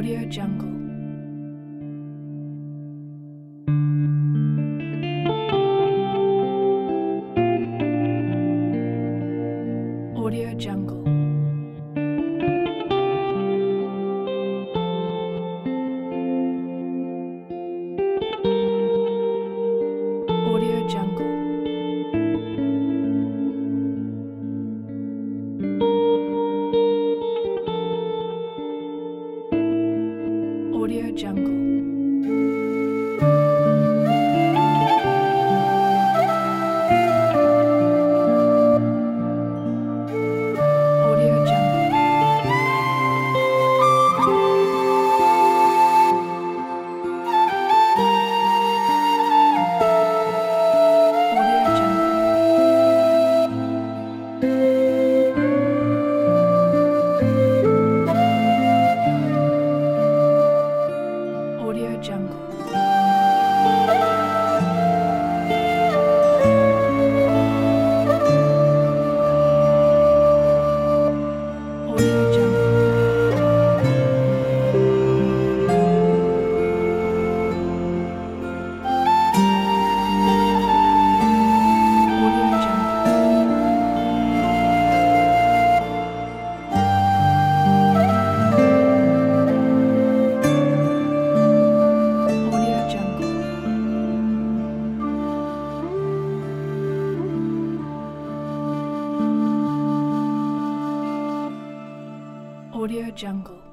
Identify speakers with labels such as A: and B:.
A: Audio Jungle. Audio Jungle. Audio Jungle. Audio Jungle. Audio Jungle. Audio Jungle. Audio Jungle. Audio Jungle. Audio Jungle. Audio Jungle. Audio Jungle.